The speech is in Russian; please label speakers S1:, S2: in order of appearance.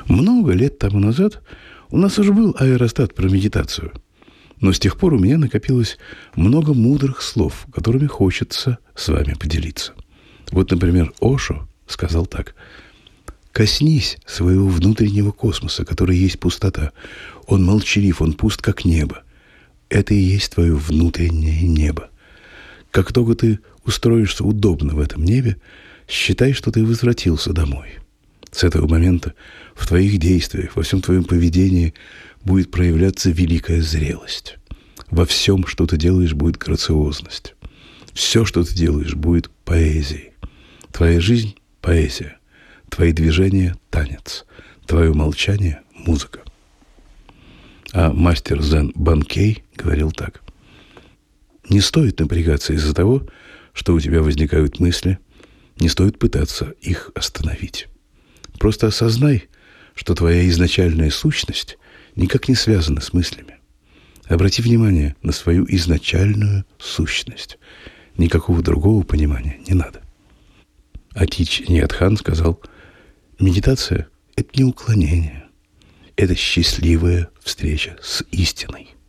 S1: Много лет тому назад у нас уже был аэростат про медитацию. Но с тех пор у меня накопилось много мудрых слов, которыми хочется с вами поделиться. Вот, например, Ошо сказал так. «Коснись своего внутреннего космоса, который есть пустота. Он молчалив, он пуст, как небо. Это и есть твое внутреннее небо. Как только ты устроишься удобно в этом небе, считай, что ты возвратился домой. С этого момента в твоих действиях, во всем твоем поведении будет проявляться великая зрелость. Во всем, что ты делаешь, будет грациозность. Все, что ты делаешь, будет поэзией. Твоя жизнь – поэзия. Твои движения – танец. Твое молчание – музыка». А мастер Дзен Банкей говорил так. «Не стоит напрягаться из-за того, что у тебя возникают мысли, не стоит пытаться их остановить. Просто осознай, что твоя изначальная сущность никак не связана с мыслями. Обрати внимание на свою изначальную сущность. Никакого другого понимания не надо». А Тич Ньят Хань сказал, медитация – это не уклонение, это счастливая встреча с истиной.